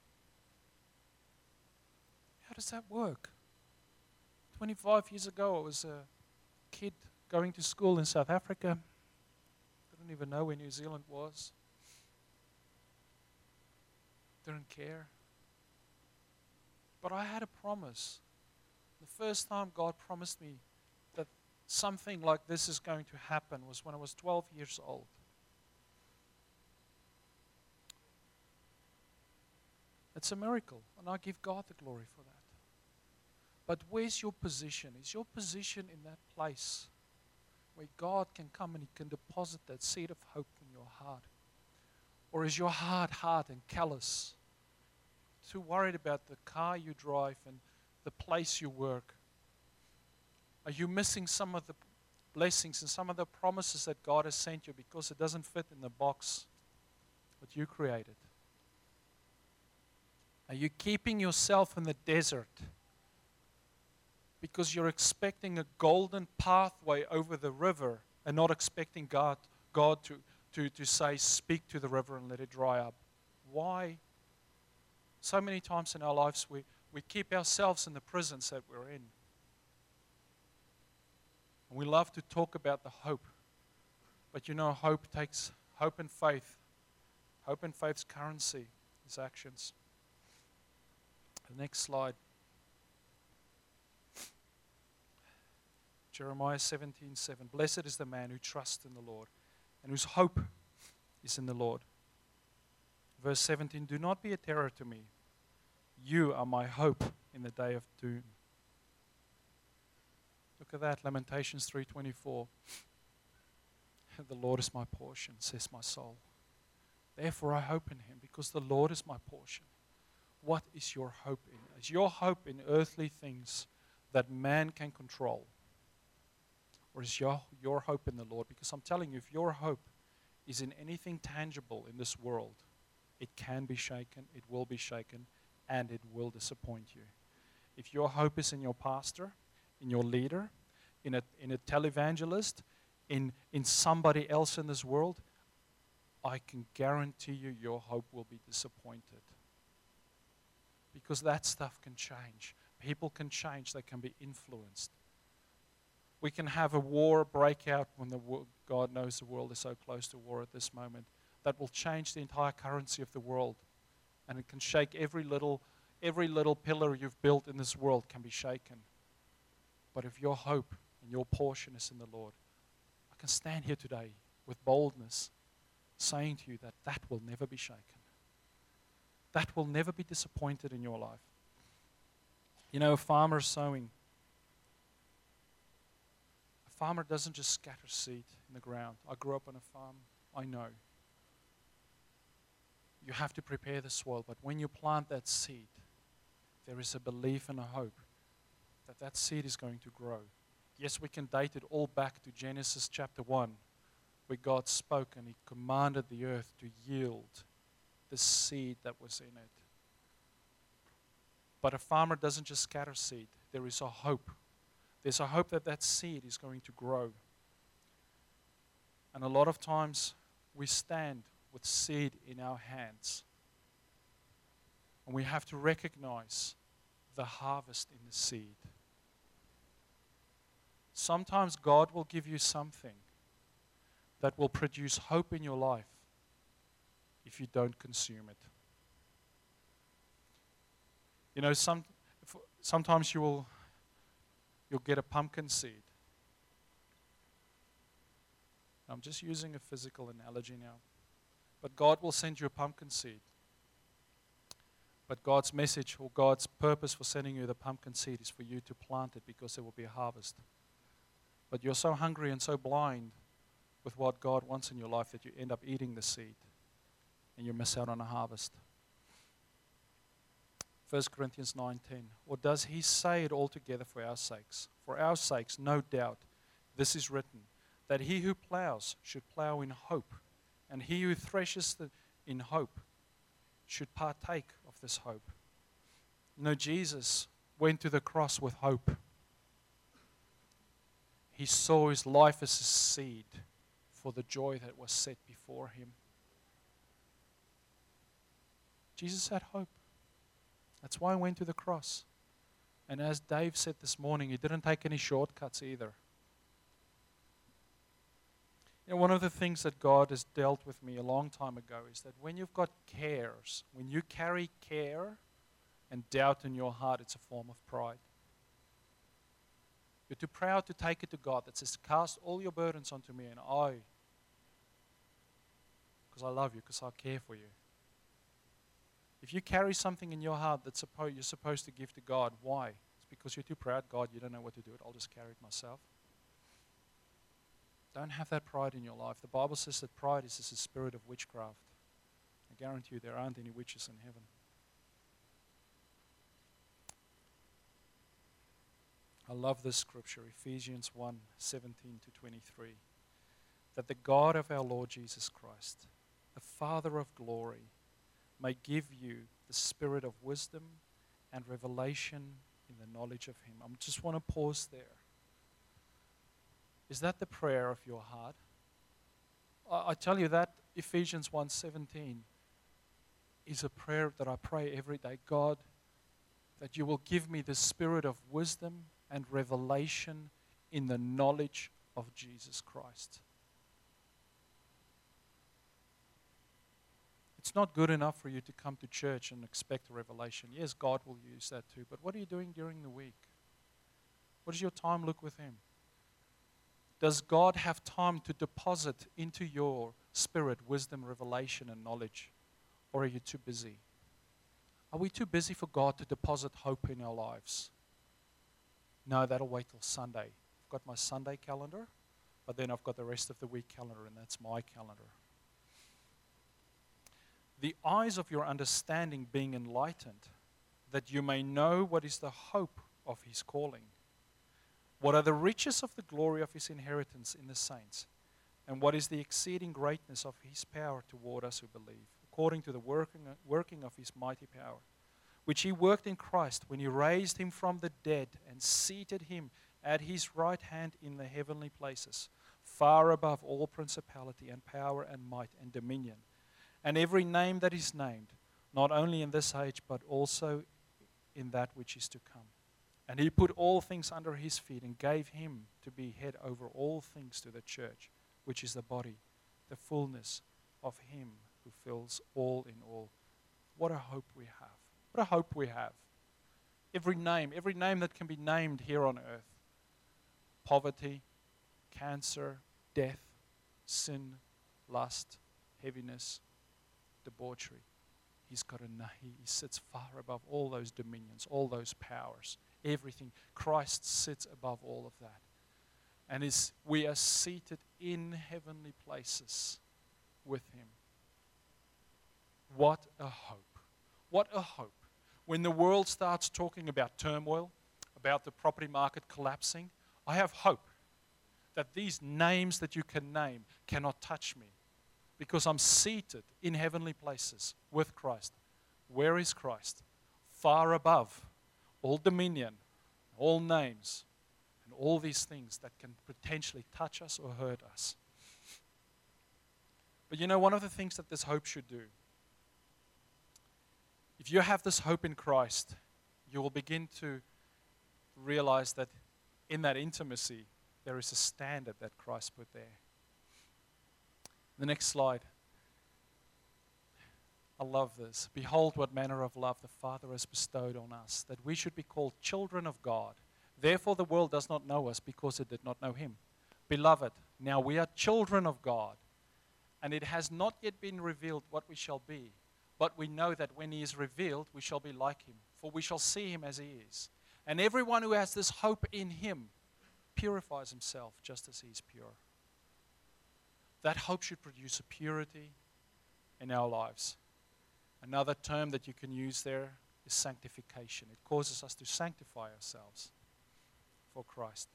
How does that work? twenty-five years ago, I was a kid going to school in South Africa. Didn't even know where New Zealand was. Didn't care. But I had a promise. The first time God promised me that something like this is going to happen was when I was twelve years old. It's a miracle, and I give God the glory for that. But where's your position? Is your position in that place where God can come and He can deposit that seed of hope in your heart? Or is your heart hard and callous? Too worried about the car you drive and the place you work? Are you missing some of the blessings and some of the promises that God has sent you because it doesn't fit in the box that you created? Are you keeping yourself in the desert because you're expecting a golden pathway over the river and not expecting God, God to, to, to say, speak to the river and let it dry up? Why? So many times in our lives we, we keep ourselves in the prisons that we're in. And we love to talk about the hope. But you know, hope takes, hope and faith. Hope and faith's currency is actions. The next slide. Jeremiah seventeen seven. Blessed is the man who trusts in the Lord and whose hope is in the Lord. Verse seventeen. Do not be a terror to me. You are my hope in the day of doom. Look at that. Lamentations three twenty-four. The Lord is my portion, says my soul. Therefore I hope in Him, because the Lord is my portion. What is your hope in? Is your hope in earthly things that man can control? Or is your, your hope in the Lord? Because I'm telling you, if your hope is in anything tangible in this world, it can be shaken, it will be shaken, and it will disappoint you. If your hope is in your pastor, in your leader, in a, in a televangelist, in, in somebody else in this world, I can guarantee you your hope will be disappointed. Because that stuff can change. People can change. They can be influenced. We can have a war break out when the wo- God knows the world is so close to war at this moment. That will change the entire currency of the world. And it can shake every little, every little pillar you've built in this world can be shaken. But if your hope and your portion is in the Lord, I can stand here today with boldness saying to you that that will never be shaken. That will never be disappointed in your life. You know, a farmer sowing. A farmer doesn't just scatter seed in the ground. I grew up on a farm. I know. You have to prepare the soil, but when you plant that seed, there is a belief and a hope that that seed is going to grow. Yes, we can date it all back to Genesis chapter one, where God spoke and He commanded the earth to yield the seed that was in it. But a farmer doesn't just scatter seed. There is a hope. There's a hope that that seed is going to grow. And a lot of times we stand with seed in our hands. And we have to recognize the harvest in the seed. Sometimes God will give you something that will produce hope in your life if you don't consume it. You know, some sometimes you will you'll get a pumpkin seed. I'm just using a physical analogy now. But God will send you a pumpkin seed. But God's message or God's purpose for sending you the pumpkin seed is for you to plant it because there will be a harvest. But you're so hungry and so blind with what God wants in your life that you end up eating the seed and you miss out on a harvest. First Corinthians nine ten. Or does He say it altogether for our sakes? For our sakes, no doubt, this is written, that he who plows should plow in hope, and he who threshes the, in hope should partake of this hope. You know, Jesus went to the cross with hope. He saw his life as a seed for the joy that was set before him. Jesus had hope. That's why he went to the cross. And as Dave said this morning, he didn't take any shortcuts either. You know, one of the things that God has dealt with me a long time ago is that when you've got cares, when you carry care and doubt in your heart, it's a form of pride. You're too proud to take it to God that says, cast all your burdens onto me and I, because I love you, because I care for you. If you carry something in your heart that suppo- you're supposed to give to God, why? It's because you're too proud. God, you don't know what to do it. I'll just carry it myself. Don't have that pride in your life. The Bible says that pride is a spirit of witchcraft. I guarantee you there aren't any witches in heaven. I love this scripture, Ephesians one, seventeen to twenty-three. That the God of our Lord Jesus Christ, the Father of glory, may give you the spirit of wisdom and revelation in the knowledge of Him. I just want to pause there. Is that the prayer of your heart? I, I tell you that Ephesians one seventeen is a prayer that I pray every day. God, that you will give me the spirit of wisdom and revelation in the knowledge of Jesus Christ. It's not good enough for you to come to church and expect a revelation. Yes, God will use that too. But what are you doing during the week? What does your time look with Him? Does God have time to deposit into your spirit wisdom, revelation, and knowledge? Or are you too busy? Are we too busy for God to deposit hope in our lives? No, that'll wait till Sunday. I've got my Sunday calendar, but then I've got the rest of the week calendar, and that's my calendar. The eyes of your understanding being enlightened, that you may know what is the hope of His calling, what are the riches of the glory of His inheritance in the saints, and what is the exceeding greatness of His power toward us who believe, according to the working, working of His mighty power, which He worked in Christ when He raised Him from the dead and seated Him at His right hand in the heavenly places, far above all principality and power and might and dominion, and every name that is named, not only in this age, but also in that which is to come. And He put all things under His feet and gave Him to be head over all things to the church, which is the body, the fullness of Him who fills all in all. What a hope we have. What a hope we have. Every name, every name that can be named here on earth. Poverty, cancer, death, sin, lust, heaviness, debauchery. He's got a name. He sits far above all those dominions, all those powers, everything. Christ sits above all of that. And is, we are seated in heavenly places with Him. What a hope. What a hope. When the world starts talking about turmoil, about the property market collapsing, I have hope that these names that you can name cannot touch me because I'm seated in heavenly places with Christ. Where is Christ? Far above all dominion, all names, and all these things that can potentially touch us or hurt us. But you know, one of the things that this hope should do, if you have this hope in Christ, you will begin to realize that in that intimacy, there is a standard that Christ put there. The next slide. I love this. Behold, what manner of love the Father has bestowed on us, that we should be called children of God. Therefore the world does not know us because it did not know Him. Beloved, now we are children of God, and it has not yet been revealed what we shall be. But we know that when He is revealed, we shall be like Him, for we shall see Him as He is. And everyone who has this hope in Him purifies himself just as He is pure. That hope should produce a purity in our lives. Another term that you can use there is sanctification. It causes us to sanctify ourselves for Christ.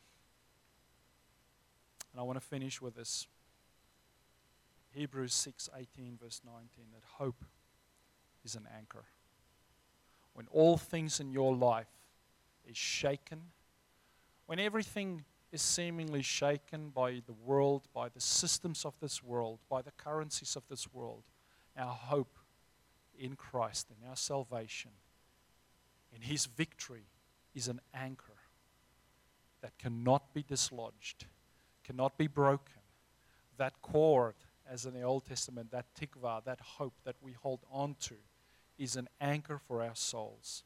And I want to finish with this. Hebrews six eighteen verse nineteen, that hope is an anchor. When all things in your life is shaken, when everything is seemingly shaken by the world, by the systems of this world, by the currencies of this world, our hope in Christ, in our salvation, in His victory is an anchor that cannot be dislodged, cannot be broken. That cord, as in the Old Testament, that tikvah, that hope that we hold on to, is an anchor for our souls.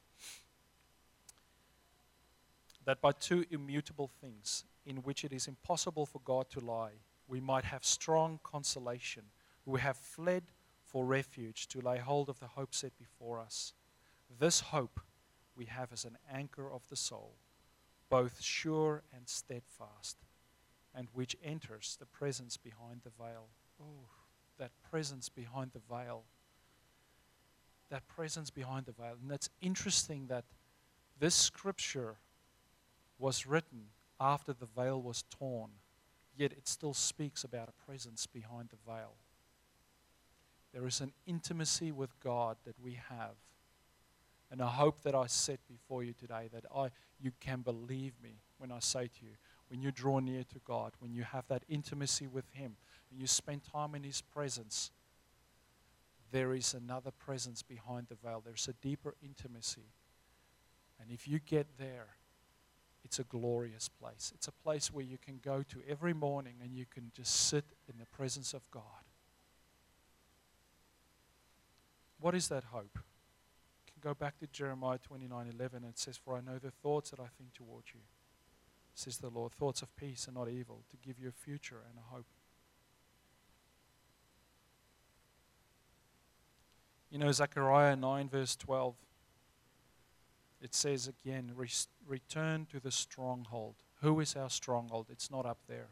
That by two immutable things, in which it is impossible for God to lie, we might have strong consolation, who have fled for refuge to lay hold of the hope set before us. This hope we have as an anchor of the soul, both sure and steadfast, and which enters the presence behind the veil. Oh, that presence behind the veil. That presence behind the veil. And that's interesting that this scripture was written after the veil was torn, yet it still speaks about a presence behind the veil. There is an intimacy with God that we have. And I hope that I set before you today that I, you can believe me when I say to you, when you draw near to God, when you have that intimacy with Him, when you spend time in His presence, there is another presence behind the veil. There's a deeper intimacy. And if you get there, it's a glorious place. It's a place where you can go to every morning and you can just sit in the presence of God. What is that hope? You can go back to Jeremiah twenty-nine eleven, and it says, "For I know the thoughts that I think toward you, says the Lord, thoughts of peace and not evil, to give you a future and a hope." You know, Zechariah nine verse twelve, it says again, return to the stronghold. Who is our stronghold? It's not up there.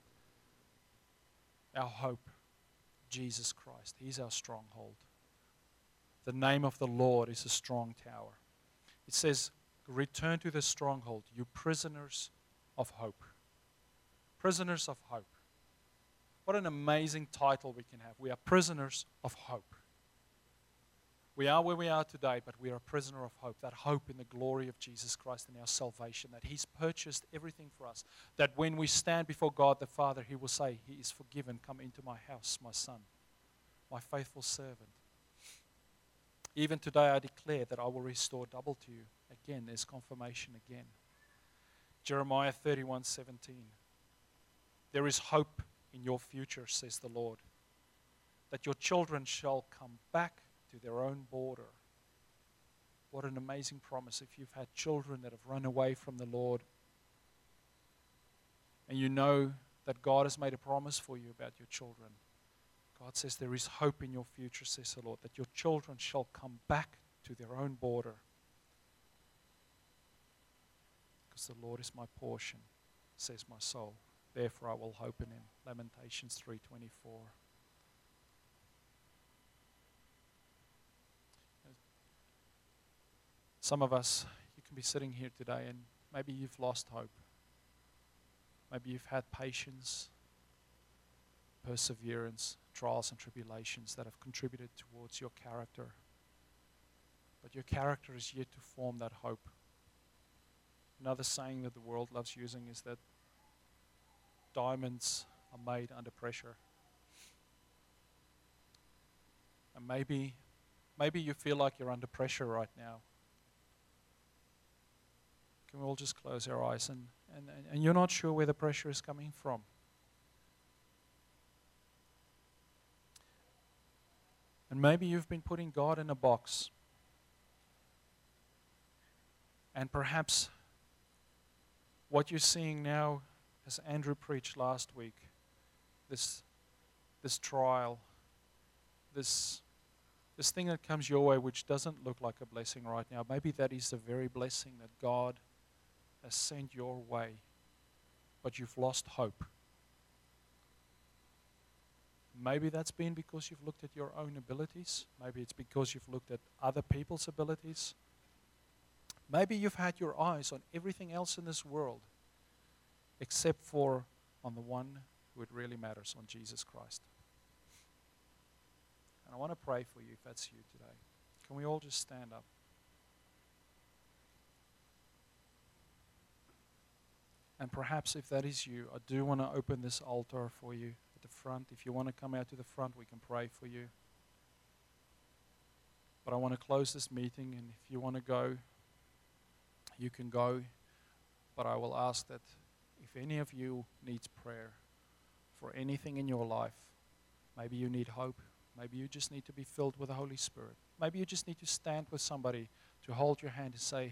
Our hope, Jesus Christ. He's our stronghold. The name of the Lord is a strong tower. It says, return to the stronghold, you prisoners of hope. Prisoners of hope. What an amazing title we can have. We are prisoners of hope. We are where we are today, but we are a prisoner of hope. That hope in the glory of Jesus Christ and our salvation, that He's purchased everything for us. That when we stand before God the Father, He will say, He is forgiven. Come into my house, my son, my faithful servant. Even today I declare that I will restore double to you. Again, there's confirmation again. Jeremiah thirty-one seventeen. There is hope in your future, says the Lord, that your children shall come back to their own border. What an amazing promise. If you've had children that have run away from the Lord, and you know that God has made a promise for you about your children, God says there is hope in your future, says the Lord, that your children shall come back to their own border. Because the Lord is my portion, says my soul. Therefore I will hope in him. Lamentations three twenty-four. Some of us, you can be sitting here today and maybe you've lost hope. Maybe you've had patience, perseverance, trials and tribulations that have contributed towards your character. But your character is yet to form that hope. Another saying that the world loves using is that diamonds are made under pressure. And maybe, maybe you feel like you're under pressure right now. Can we all just close our eyes and, and, and you're not sure where the pressure is coming from. And maybe you've been putting God in a box. And perhaps what you're seeing now, as Andrew preached last week, this, this trial, this, this thing that comes your way which doesn't look like a blessing right now, maybe that is the very blessing that God has sent your way, but you've lost hope. Maybe that's been because you've looked at your own abilities. Maybe it's because you've looked at other people's abilities. Maybe you've had your eyes on everything else in this world except for on the one who it really matters, on Jesus Christ. And I want to pray for you if that's you today. Can we all just stand up? And perhaps if that is you, I do want to open this altar for you at the front. If you want to come out to the front, we can pray for you. But I want to close this meeting, and if you want to go, you can go. But I will ask that if any of you needs prayer for anything in your life, maybe you need hope, maybe you just need to be filled with the Holy Spirit, maybe you just need to stand with somebody to hold your hand and say,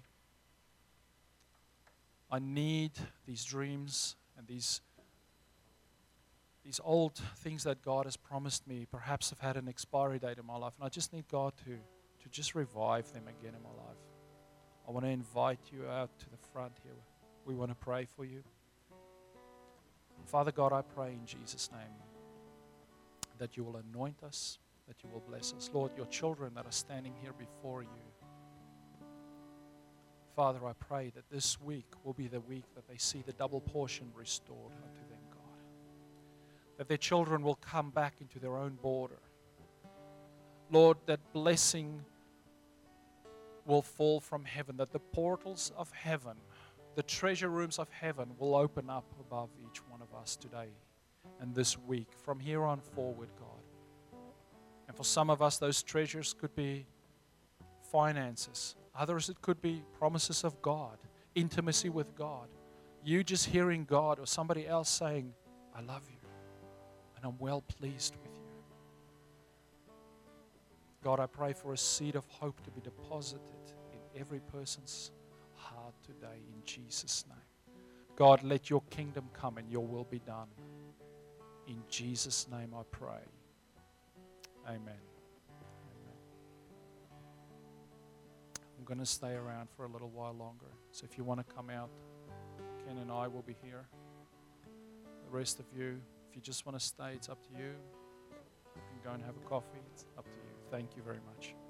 I need these dreams and these, these old things that God has promised me, perhaps have had an expiry date in my life, and I just need God to, to just revive them again in my life. I want to invite you out to the front here. We want to pray for you. Father God, I pray in Jesus' name that you will anoint us, that you will bless us. Lord, your children that are standing here before you, Father, I pray that this week will be the week that they see the double portion restored unto them, God. That their children will come back into their own border. Lord, that blessing will fall from heaven, that the portals of heaven, the treasure rooms of heaven will open up above each one of us today and this week, from here on forward, God. And for some of us, those treasures could be finances. Others, it could be promises of God, intimacy with God. You just hearing God or somebody else saying, I love you and I'm well pleased with you. God, I pray for a seed of hope to be deposited in every person's heart today in Jesus' name. God, let your kingdom come and your will be done. In Jesus' name I pray. Amen. I'm going to stay around for a little while longer. So if you want to come out, Ken and I will be here. The rest of you, if you just want to stay, it's up to you. You can go and have a coffee. It's up to you. Thank you very much.